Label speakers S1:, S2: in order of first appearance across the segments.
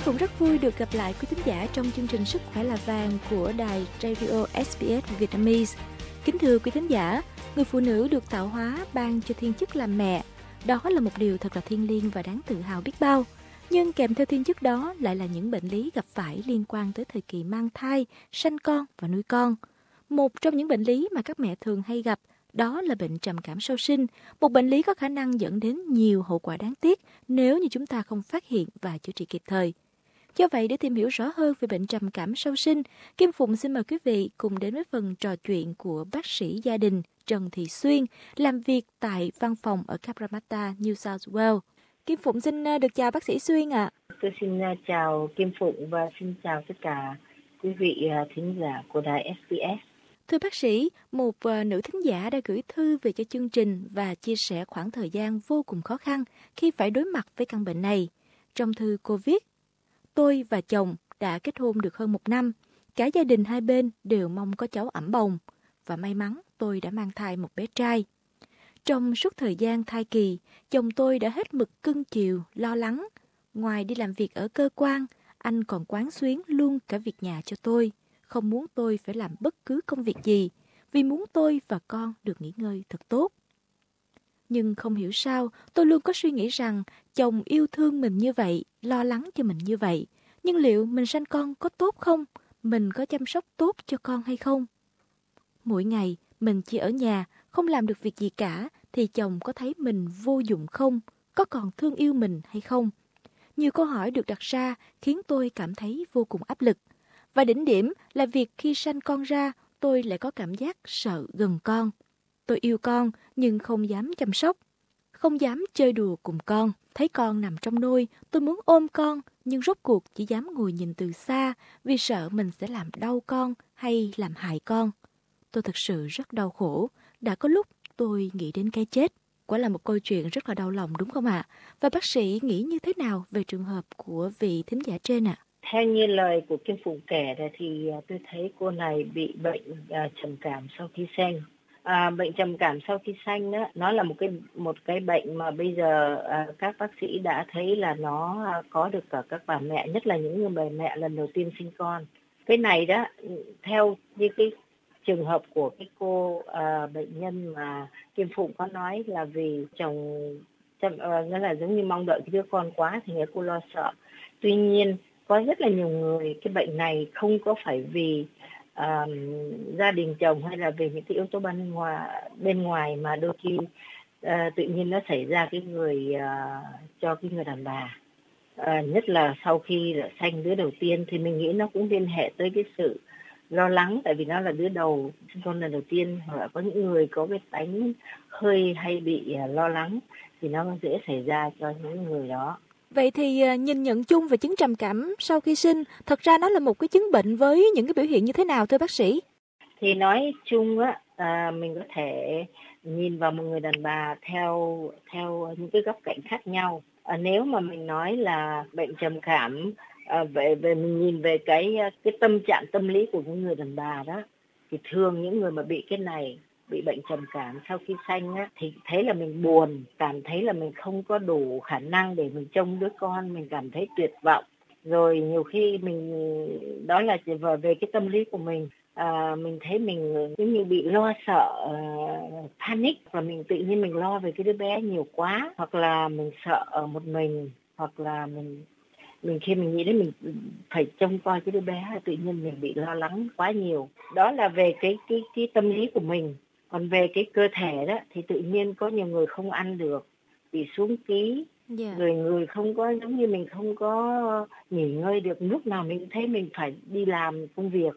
S1: Phụng rất vui được gặp lại quý thính giả trong chương trình Sức khỏe là vàng của đài Radio SBS Vietnamese. Kính thưa quý thính giả, người phụ nữ được tạo hóa ban cho thiên chức làm mẹ. Đó là một điều thật là thiêng liêng và đáng tự hào biết bao. Nhưng kèm theo thiên chức đó lại là những bệnh lý gặp phải liên quan tới thời kỳ mang thai, sanh con và nuôi con. Một trong những bệnh lý mà các mẹ thường hay gặp đó là bệnh trầm cảm sau sinh, một bệnh lý có khả năng dẫn đến nhiều hậu quả đáng tiếc nếu như chúng ta không phát hiện và chữa trị kịp thời. Do vậy, để tìm hiểu rõ hơn về bệnh trầm cảm sau sinh, Kim Phụng xin mời quý vị cùng đến với phần trò chuyện của bác sĩ gia đình Trần Thị Xuyên, làm việc tại văn phòng ở Cabramatta, New South Wales. Kim Phụng xin được chào bác sĩ Xuyên ạ.
S2: Tôi xin chào Kim Phụng và xin chào tất cả quý vị thính giả của đài SBS.
S1: Thưa bác sĩ, một nữ thính giả đã gửi thư về cho chương trình và chia sẻ khoảng thời gian vô cùng khó khăn khi phải đối mặt với căn bệnh này. Trong thư cô viết: tôi và chồng đã kết hôn được hơn 1 năm. Cả gia đình hai bên đều mong có cháu ẵm bồng. Và may mắn tôi đã mang thai một bé trai. Trong suốt thời gian thai kỳ, chồng tôi đã hết mực cưng chiều, lo lắng. Ngoài đi làm việc ở cơ quan, anh còn quán xuyến luôn cả việc nhà cho tôi. Không muốn tôi phải làm bất cứ công việc gì, vì muốn tôi và con được nghỉ ngơi thật tốt. Nhưng không hiểu sao, tôi luôn có suy nghĩ rằng chồng yêu thương mình như vậy, lo lắng cho mình như vậy. Nhưng liệu mình sanh con có tốt không? Mình có chăm sóc tốt cho con hay không? Mỗi ngày, mình chỉ ở nhà, không làm được việc gì cả, thì chồng có thấy mình vô dụng không? Có còn thương yêu mình hay không? Nhiều câu hỏi được đặt ra khiến tôi cảm thấy vô cùng áp lực. Và đỉnh điểm là việc khi sanh con ra, tôi lại có cảm giác sợ gần con. Tôi yêu con nhưng không dám chăm sóc, không dám chơi đùa cùng con. Thấy con nằm trong nôi, tôi muốn ôm con, nhưng rốt cuộc chỉ dám ngồi nhìn từ xa vì sợ mình sẽ làm đau con hay làm hại con. Tôi thực sự rất đau khổ, đã có lúc tôi nghĩ đến cái chết. Quả là một câu chuyện rất là đau lòng đúng không ạ? Và bác sĩ nghĩ như thế nào về trường hợp của vị thính giả trên ạ?
S2: Theo như lời của Kim Phụng kể thì tôi thấy cô này bị bệnh trầm cảm sau khi sanh. Bệnh trầm cảm sau khi sanh đó, nó là một cái bệnh mà bây giờ các bác sĩ đã thấy là nó có được cả các bà mẹ, nhất là những người bà mẹ lần đầu tiên sinh con. Cái này đó, theo như cái trường hợp của cái cô bệnh nhân mà Kim Phụng có nói là vì chồng nghĩa là giống như mong đợi cái đứa con quá thì người cô lo sợ. Tuy nhiên có rất là nhiều người cái bệnh này không có phải vì gia đình chồng hay là về những cái yếu tố bên ngoài mà đôi khi tự nhiên nó xảy ra cho cái người đàn bà. Nhất là sau khi đã sanh đứa đầu tiên thì mình nghĩ nó cũng liên hệ tới cái sự lo lắng, tại vì nó là đứa đầu sinh con lần đầu tiên, hoặc có những người có cái tánh hơi hay bị lo lắng thì nó dễ xảy ra cho những người đó.
S1: Vậy thì nhìn nhận chung về chứng trầm cảm sau khi sinh, thật ra nó là một cái chứng bệnh với những cái biểu hiện như thế nào thưa bác sĩ?
S2: Thì nói chung á, mình có thể nhìn vào một người đàn bà theo những cái góc cạnh khác nhau. Nếu mà mình nói là bệnh trầm cảm, về mình nhìn về cái tâm trạng tâm lý của những người đàn bà đó, thì thường những người mà bị cái này, bị bệnh trầm cảm sau khi sanh á, thì thấy là mình buồn, cảm thấy là mình không có đủ khả năng để mình trông đứa con, mình cảm thấy tuyệt vọng. Rồi nhiều khi đó là về cái tâm lý của mình. Mình thấy mình giống như bị lo sợ, panic, và mình tự nhiên mình lo về cái đứa bé nhiều quá, hoặc là mình sợ ở một mình, hoặc là mình khi mình nghĩ đến mình phải trông coi cái đứa bé, tự nhiên mình bị lo lắng quá nhiều. Đó là về cái tâm lý của mình. Còn về cái cơ thể đó thì tự nhiên có nhiều người không ăn được, bị xuống ký. Rồi người không có, giống như mình không có nghỉ ngơi được, lúc nào mình thấy mình phải đi làm công việc.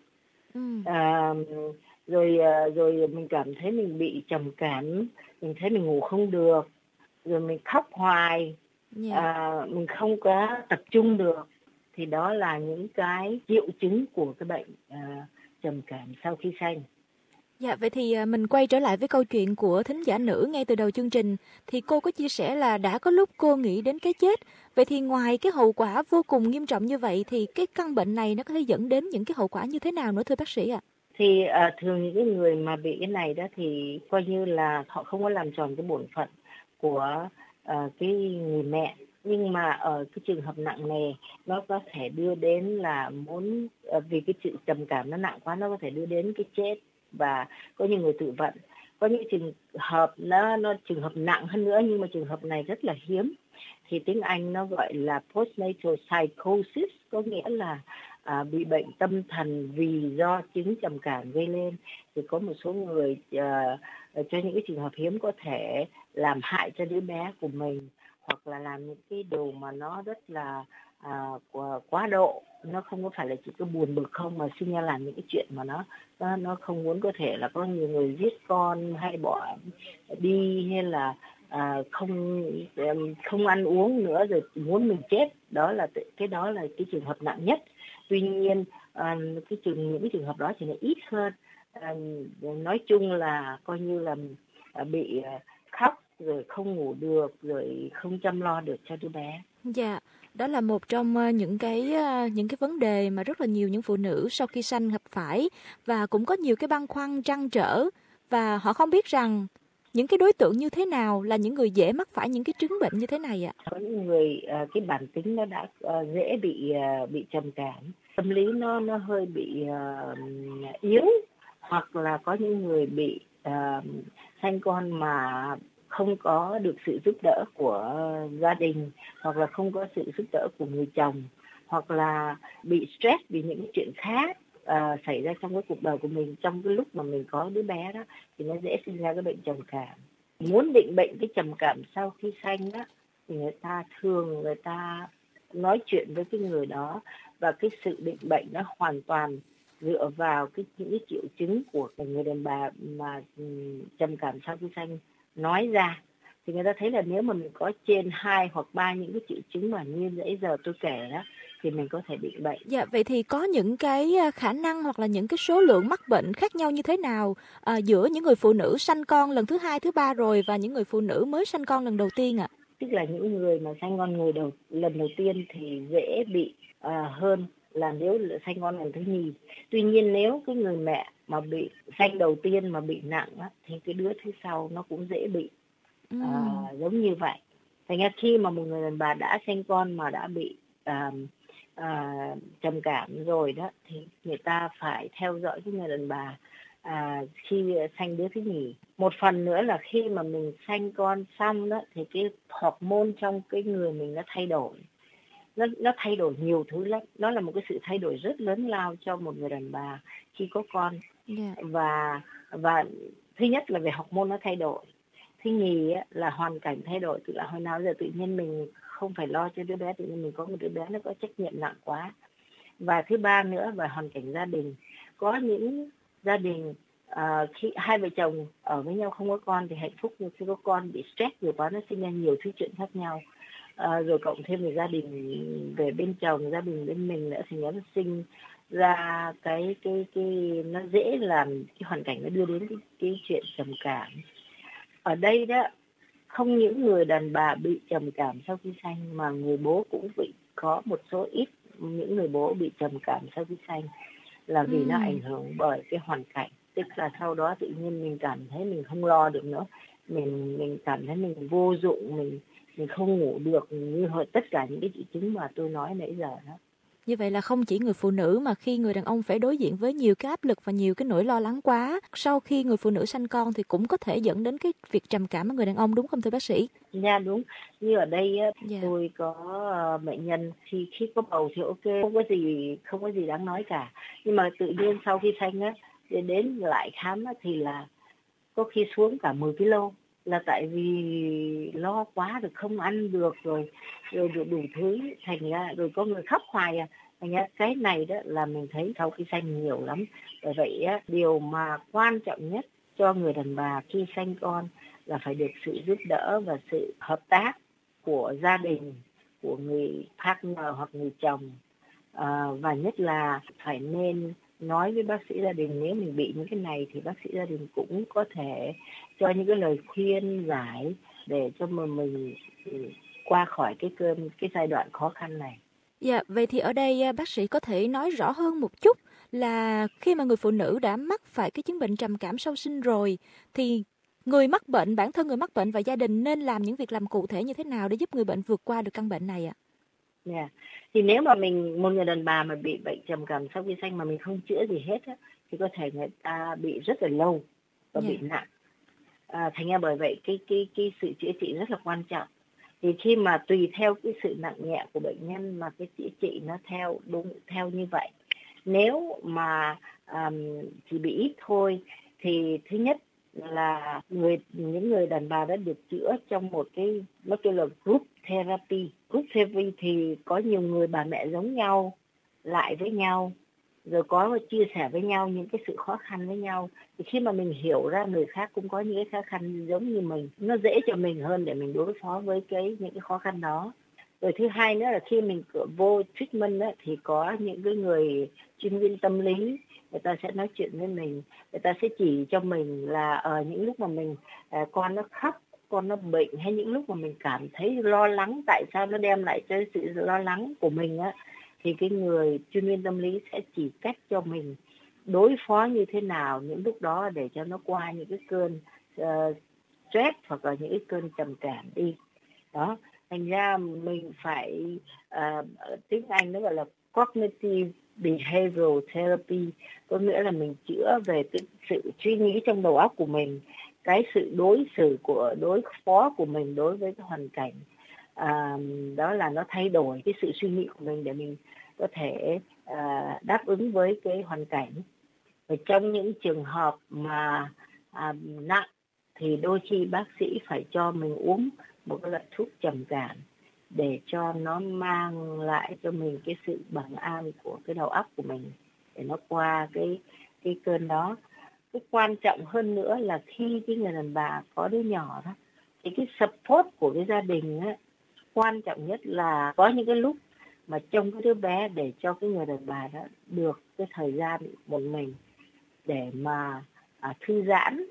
S2: Rồi mình cảm thấy mình bị trầm cảm, mình thấy mình ngủ không được, rồi mình khóc hoài, mình không có tập trung được. Thì đó là những cái triệu chứng của cái bệnh trầm cảm sau khi sanh.
S1: Dạ, vậy thì mình quay trở lại với câu chuyện của thính giả nữ ngay từ đầu chương trình. Thì cô có chia sẻ là đã có lúc cô nghĩ đến cái chết. Vậy thì ngoài cái hậu quả vô cùng nghiêm trọng như vậy thì cái căn bệnh này nó có thể dẫn đến những cái hậu quả như thế nào nữa thưa bác sĩ ạ?
S2: Thì thường những cái người mà bị cái này đó thì coi như là họ không có làm tròn cái bổn phận của cái người mẹ. Nhưng mà ở cái trường hợp nặng này nó có thể đưa đến là vì cái sự trầm cảm nó nặng quá, nó có thể đưa đến cái chết, và có những người tự vận. Có những trường hợp nó trường hợp nặng hơn nữa, nhưng mà trường hợp này rất là hiếm, thì tiếng Anh nó gọi là postnatal psychosis, có nghĩa là bị bệnh tâm thần vì do chứng trầm cảm gây lên. Thì có một số người cho những cái trường hợp hiếm có thể làm hại cho đứa bé của mình, hoặc là làm những cái đồ mà nó rất là quá độ. Nó không có phải là chỉ có buồn bực không, mà sinh ra làm những cái chuyện mà nó không muốn. Có thể là có nhiều người giết con, hay bỏ đi, hay là không ăn uống nữa, rồi muốn mình chết. Đó là cái trường hợp nặng nhất. Tuy nhiên những cái trường hợp đó thì nó ít hơn. Nói chung là coi như là bị khóc, rồi không ngủ được, rồi không chăm lo được cho đứa bé.
S1: Dạ, đó là một trong những cái vấn đề mà rất là nhiều những phụ nữ sau khi sanh gặp phải, và cũng có nhiều cái băn khoăn trăn trở, và họ không biết rằng những cái đối tượng như thế nào là những người dễ mắc phải những cái chứng bệnh như thế này ạ.
S2: Có những người cái bản tính nó đã dễ bị trầm cảm, tâm lý nó hơi bị yếu, hoặc là có những người bị sanh con mà không có được sự giúp đỡ của gia đình, hoặc là không có sự giúp đỡ của người chồng, hoặc là bị stress vì những cái chuyện khác xảy ra trong cái cuộc đời của mình trong cái lúc mà mình có đứa bé đó, thì nó dễ sinh ra cái bệnh trầm cảm. Muốn định bệnh cái trầm cảm sau khi sanh đó, thì người ta nói chuyện với cái người đó, và cái sự định bệnh nó hoàn toàn dựa vào những cái triệu chứng của người đàn bà mà trầm cảm sau khi sanh nói ra. Thì người ta thấy là nếu mà mình có trên 2 hoặc 3 những cái triệu chứng mà như nãy giờ tôi kể đó, thì mình có thể bị bệnh.
S1: Dạ, vậy thì có những cái khả năng hoặc là những cái số lượng mắc bệnh khác nhau như thế nào giữa những người phụ nữ sanh con lần thứ 2, thứ 3 rồi và những người phụ nữ mới sanh con lần đầu tiên ạ?
S2: Tức là những người mà sanh con lần đầu tiên thì dễ bị hơn là nếu sanh con lần thứ nhì. Tuy nhiên nếu cái người mẹ mà bị sanh đầu tiên mà bị nặng á, thì cái đứa thứ sau nó cũng dễ bị giống như vậy. Thành ra khi mà một người đàn bà đã sanh con mà đã bị trầm cảm rồi đó, thì người ta phải theo dõi cái người đàn bà khi sanh đứa thứ nhì. Một phần nữa là khi mà mình sanh con xong đó, thì cái hormone trong cái người mình nó thay đổi. Nó thay đổi nhiều thứ lắm. Nó là một cái sự thay đổi rất lớn lao cho một người đàn bà khi có con.
S1: Yeah.
S2: Và thứ nhất là về hormone nó thay đổi. Thứ nhì là hoàn cảnh thay đổi. Tức là hồi nào giờ tự nhiên mình không phải lo cho đứa bé, tự nhiên mình có một đứa bé nó có trách nhiệm nặng quá. Và thứ ba nữa là hoàn cảnh gia đình. Có những gia đình khi hai vợ chồng ở với nhau không có con thì hạnh phúc, nhưng khi có con bị stress nhiều quá, nó sinh ra nhiều thứ chuyện khác nhau. Rồi cộng thêm về gia đình, về bên chồng, gia đình bên mình nữa, thì nó sinh ra cái nó dễ làm cái hoàn cảnh nó đưa đến cái chuyện trầm cảm. Ở đây đó, không những người đàn bà bị trầm cảm sau khi sanh, mà người bố cũng bị, có một số ít những người bố bị trầm cảm sau khi sanh là vì nó ảnh hưởng bởi cái hoàn cảnh. Tức là sau đó tự nhiên mình cảm thấy mình không lo được nữa, mình cảm thấy mình vô dụng, mình không ngủ được, như tất cả những cái triệu chứng mà tôi nói nãy giờ đó.
S1: Như vậy là không chỉ người phụ nữ mà khi người đàn ông phải đối diện với nhiều cái áp lực và nhiều cái nỗi lo lắng quá, sau khi người phụ nữ sanh con thì cũng có thể dẫn đến cái việc trầm cảm ở người đàn ông, đúng không thưa bác sĩ?
S2: Dạ đúng. Như ở đây tôi có bệnh nhân khi có bầu thì ok, không có gì đáng nói cả. Nhưng mà tự nhiên sau khi sanh á, đến lại khám á, thì là có khi xuống cả 10 kg, là tại vì lo quá rồi không ăn được, rồi đủ thứ, thành ra rồi có người khóc hoài à. Thành ra cái này đó là mình thấy sau khi sanh nhiều lắm. Bởi vậy á, điều mà quan trọng nhất cho người đàn bà khi sanh con là phải được sự giúp đỡ và sự hợp tác của gia đình, của người partner hoặc người chồng, và nhất là phải nên nói với bác sĩ gia đình. Nếu mình bị những cái này thì bác sĩ gia đình cũng có thể cho những cái lời khuyên giải để cho mình qua khỏi cái giai đoạn khó khăn này.
S1: Dạ, vậy thì ở đây bác sĩ có thể nói rõ hơn một chút là khi mà người phụ nữ đã mắc phải cái chứng bệnh trầm cảm sau sinh rồi thì người mắc bệnh, bản thân người mắc bệnh và gia đình nên làm những việc làm cụ thể như thế nào để giúp người bệnh vượt qua được căn bệnh này ạ?
S2: Yeah. Thì nếu mà một người đàn bà mà bị bệnh trầm cảm sau khi sanh mà mình không chữa gì hết á, thì có thể người ta bị rất là lâu và bị nặng. Thành ra bởi vậy cái sự chữa trị rất là quan trọng. Thì khi mà tùy theo cái sự nặng nhẹ của bệnh nhân mà cái chữa trị nó theo như vậy. Nếu mà chỉ bị ít thôi thì thứ nhất là những người đàn bà đã được chữa trong một cái nó kêu là group therapy. Group therapy thì có nhiều người bà mẹ giống nhau lại với nhau, rồi có chia sẻ với nhau những cái sự khó khăn với nhau. Thì khi mà mình hiểu ra người khác cũng có những cái khó khăn giống như mình, nó dễ cho mình hơn để mình đối phó với những cái khó khăn đó. Rồi thứ hai nữa là khi mình vô treatment á, thì có những cái người chuyên viên tâm lý, người ta sẽ nói chuyện với mình, người ta sẽ chỉ cho mình là ở những lúc mà mình con nó khóc, con nó bệnh, hay những lúc mà mình cảm thấy lo lắng, tại sao nó đem lại cho sự lo lắng của mình á, thì cái người chuyên viên tâm lý sẽ chỉ cách cho mình đối phó như thế nào những lúc đó để cho nó qua những cái cơn stress hoặc là những cái cơn trầm cảm đi. Đó, thành ra mình phải tiếng Anh nó gọi là cognitive behavioral therapy, có nghĩa là mình chữa về cái sự suy nghĩ trong đầu óc của mình, cái sự đối phó của mình đối với cái hoàn cảnh. Đó là nó thay đổi cái sự suy nghĩ của mình để mình có thể đáp ứng với cái hoàn cảnh. Và trong những trường hợp mà nặng thì đôi khi bác sĩ phải cho mình uống một cái loại thuốc trầm cảm để cho nó mang lại cho mình cái sự bằng an của cái đầu óc của mình để nó qua cái cơn đó. Cái quan trọng hơn nữa là khi cái người đàn bà có đứa nhỏ đó thì cái support của cái gia đình á, quan trọng nhất là có những cái lúc mà trông cái đứa bé để cho cái người đàn bà đó được cái thời gian một mình để mà thư giãn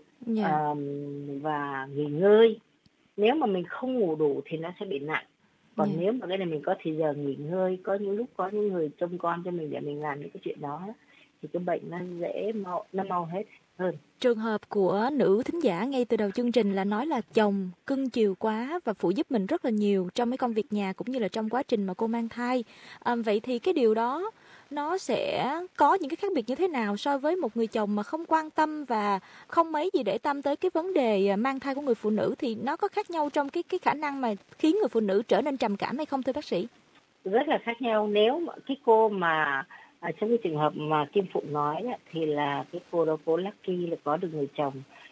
S2: và nghỉ ngơi. Nếu mà mình không ngủ đủ thì nó sẽ bị nặng. Còn nếu mà cái này mình có thì giờ nghỉ ngơi, có những lúc có những người trông con cho mình để mình làm những cái chuyện đó thì cái bệnh nó mau hết hơn.
S1: Trường hợp của nữ thính giả ngay từ đầu chương trình là nói là chồng cưng chiều quá và phụ giúp mình rất là nhiều trong mấy công việc nhà cũng như là trong quá trình mà cô mang thai. Vậy thì cái điều đó nó sẽ có những cái khác biệt như thế nào so với một người chồng mà không quan tâm và không mấy gì để tâm tới cái vấn đề mang thai của người phụ nữ, thì nó có khác nhau trong cái khả năng mà khiến người phụ nữ trở nên trầm cảm hay không thưa bác sĩ?
S2: Rất là khác nhau. Nếu mà cái cô mà trong cái trường hợp mà Kim Phụng nói đó, thì là cái cô đó cô lucky là có được người chồng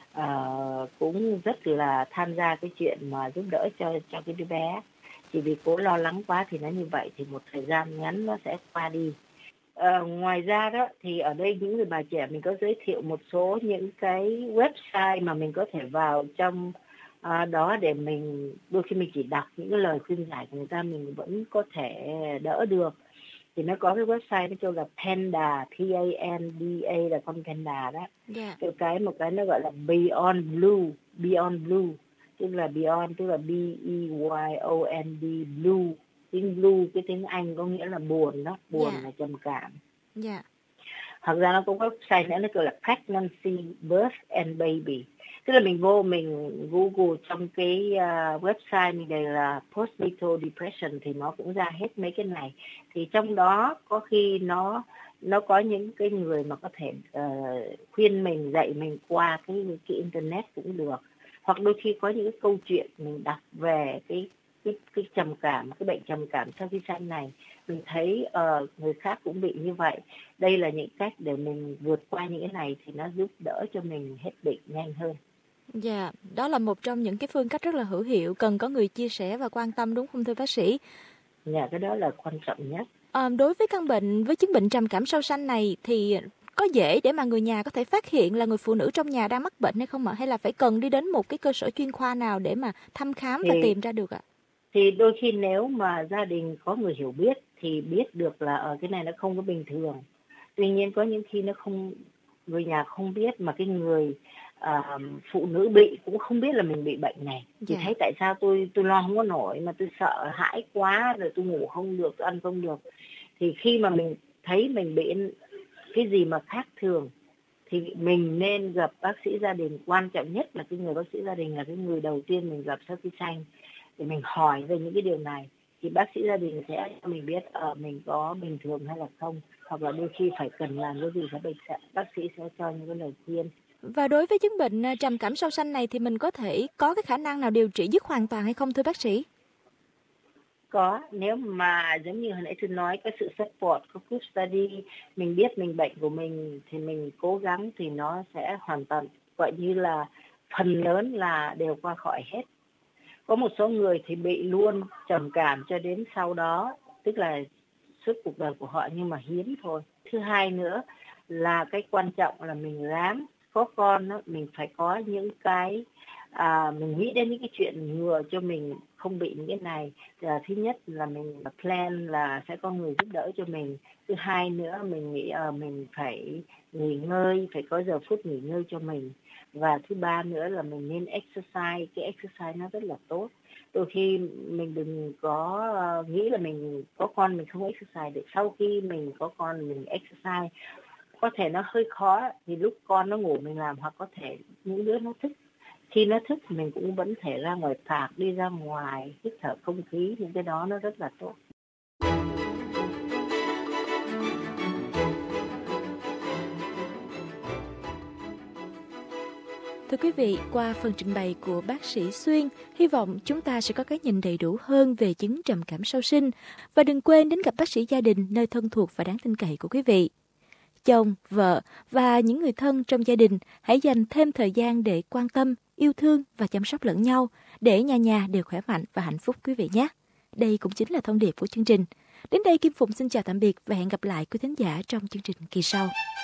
S2: cũng rất là tham gia cái chuyện mà giúp đỡ cho cái đứa bé. Chỉ vì cô lo lắng quá thì nó như vậy, thì một thời gian ngắn nó sẽ qua đi. Ngoài ra đó thì ở đây những người bà trẻ mình có giới thiệu một số những cái website mà mình có thể vào trong đó để mình đôi khi mình chỉ đọc những cái lời khuyên giải của người ta mình vẫn có thể đỡ được. Thì nó có cái website nó kêu là Panda, Panda là con panda đó. Một cái nó gọi là Beyond Blue, tức là Beyond tức là BEYOND Blue. Tiếng blue, cái tiếng Anh có nghĩa là buồn đó, buồn là trầm cảm. Thật ra nó có website nữa nó kêu là Pregnancy, Birth and Baby. Tức là mình Google trong cái website mình đây là postnatal depression thì nó cũng ra hết mấy cái này. Thì trong đó có khi nó có những cái người mà có thể khuyên mình, dạy mình qua cái internet cũng được. Hoặc đôi khi có những cái câu chuyện mình đọc về cái trầm cảm, cái bệnh trầm cảm sau khi sanh này, mình thấy người khác cũng bị như vậy. Đây là những cách để mình vượt qua những cái này thì nó giúp đỡ cho mình hết bệnh nhanh hơn.
S1: Đó là một trong những cái phương cách rất là hữu hiệu, cần có người chia sẻ và quan tâm, đúng không thưa bác sĩ?
S2: Cái đó là quan trọng nhất.
S1: Đối với chứng bệnh trầm cảm sau sanh này thì có dễ để mà người nhà có thể phát hiện là người phụ nữ trong nhà đang mắc bệnh hay không ạ? Hay là phải cần đi đến một cái cơ sở chuyên khoa nào để mà thăm khám và tìm ra được ạ?
S2: Thì đôi khi nếu mà gia đình có người hiểu biết thì biết được là ở cái này nó không có bình thường. Tuy nhiên có những khi người nhà không biết mà cái người phụ nữ bị cũng không biết là mình bị bệnh này. Thì thấy tại sao tôi lo không có nổi mà tôi sợ hãi quá, rồi tôi ngủ không được, tôi ăn không được. Thì khi mà mình thấy mình bị cái gì mà khác thường thì mình nên gặp bác sĩ gia đình. Quan trọng nhất là cái người bác sĩ gia đình là cái người đầu tiên mình gặp sau khi sanh, để mình hỏi về những cái điều này, thì bác sĩ gia đình sẽ cho mình biết mình có bình thường hay là không, hoặc là đôi khi phải cần làm cái gì thì bác sĩ sẽ cho những cái lời khuyên.
S1: Và đối với chứng bệnh trầm cảm sau sanh này thì mình có thể có cái khả năng nào điều trị dứt hoàn toàn hay không thưa bác sĩ?
S2: Có, nếu mà giống như hồi nãy tôi nói, có sự support, có group study, mình biết mình bệnh của mình thì mình cố gắng thì nó sẽ hoàn toàn, gọi như là phần lớn là đều qua khỏi hết. Có một số người thì bị luôn trầm cảm cho đến sau đó, tức là suốt cuộc đời của họ, nhưng mà hiếm thôi. Thứ hai nữa là cái quan trọng là mình ráng có con đó, mình phải có những cái mình nghĩ đến những cái chuyện ngừa cho mình không bị những cái này. Thứ nhất là mình plan là sẽ có người giúp đỡ cho mình. Thứ hai nữa mình nghĩ mình phải nghỉ ngơi, phải có giờ phút nghỉ ngơi cho mình. Và thứ ba nữa là mình nên exercise. Cái exercise nó rất là tốt. Đôi khi mình đừng có nghĩ là mình có con mình không exercise được. Sau khi mình có con mình exercise, có thể nó hơi khó thì lúc con nó ngủ mình làm, hoặc có thể những đứa nó thức, khi nó thức mình cũng vẫn thể ra ngoài park, đi ra ngoài hít thở không khí, những cái đó nó rất là tốt.
S1: Thưa quý vị, qua phần trình bày của bác sĩ Xuyên, hy vọng chúng ta sẽ có cái nhìn đầy đủ hơn về chứng trầm cảm sau sinh. Và đừng quên đến gặp bác sĩ gia đình nơi thân thuộc và đáng tin cậy của quý vị. Chồng, vợ và những người thân trong gia đình hãy dành thêm thời gian để quan tâm, yêu thương và chăm sóc lẫn nhau để nhà nhà đều khỏe mạnh và hạnh phúc quý vị nhé. Đây cũng chính là thông điệp của chương trình. Đến đây Kim Phụng xin chào tạm biệt và hẹn gặp lại quý thính giả trong chương trình kỳ sau.